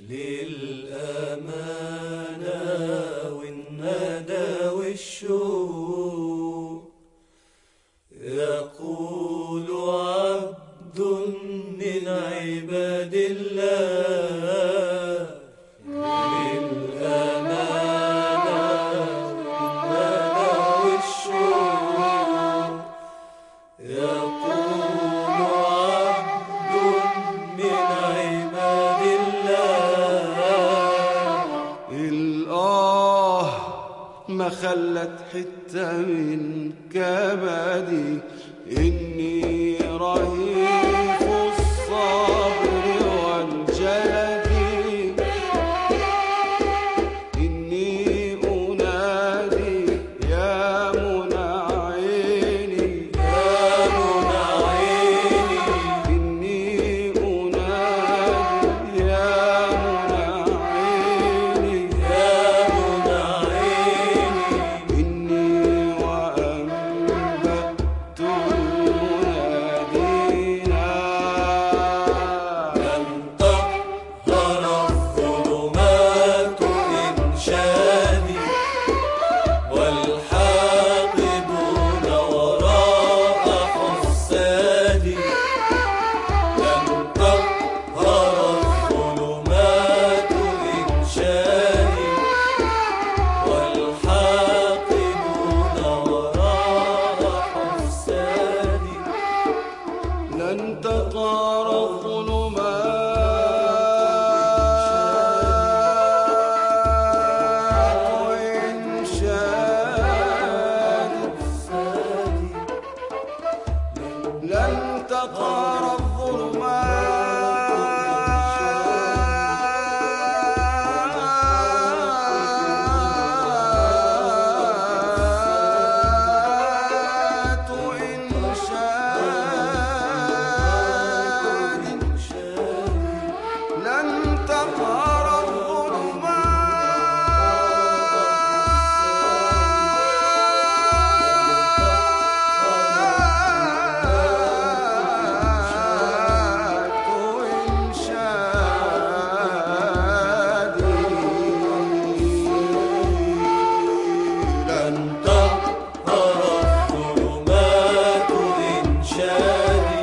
للأمانة والندى والشوق يقول عبد من عباد الله للأمانة والندى والشوق يقول عبد من عباد الله ما خلت حتة من كبدي إني رهيف الصبر والجلد إني أنادي يا منى عيني يا منى عيني إني أنادي يا منى عيني يا منى عيني إني وأنبت منادينا لن تقهر الظلمات إنشادي والحاقدون وراء حسادي لن تقهر الظلمات إنشادي والحاقدون وراء حسادي لن تطار الظلمات وإنشاد لن تطار الظلمات وإنشاد لن تطار الظلمات وإنشاد لن تقهر الظلمات إنشادي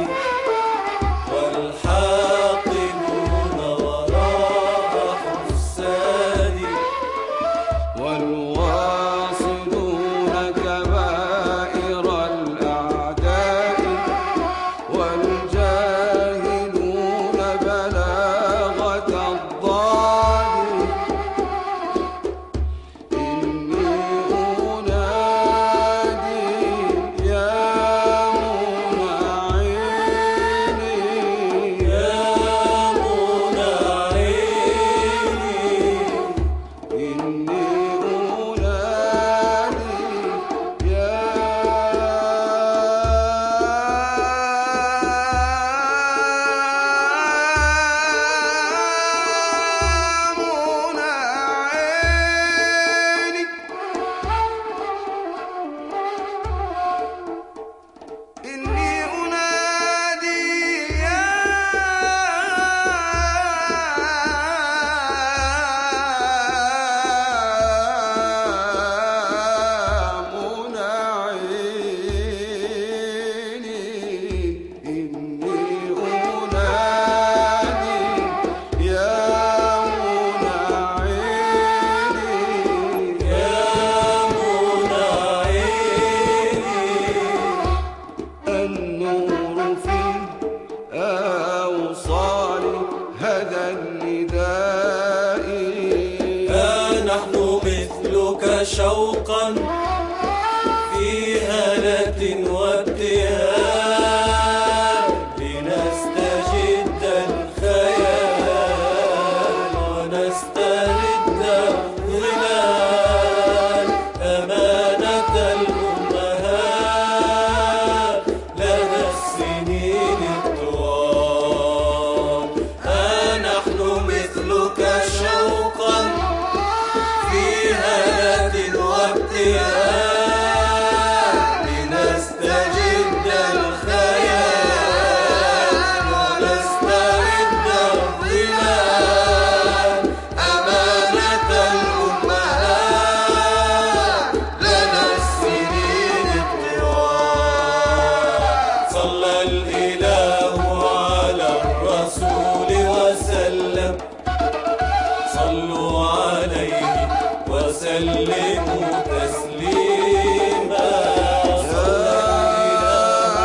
والحاقدون وراء حسادي والواصلون كبائر الأعداء والجاهلون بلاغة الضاد إني أنادي يا منى عيني يا منى عيني إني أنادي يا منى عيني إني أنادي يا منى عيني إني أنادي يا منى عيني يا منى عيني النور في أوصال هدى النداء ها نحن مثلك شوقا في هالة وابتهال لنستجد الخيال ونسترد الظلال أمانة الأمهات لدى السنين الطوال ها نحن مثلك شوقا في هالة وابتهال لنستجد الخيال ونسترد الظلال غالية صلوا عليه وسلموا تسليما صلى الإله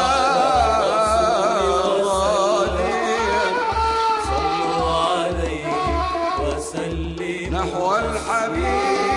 على رسوله صلوا عليه وسلموا نحو الحبيب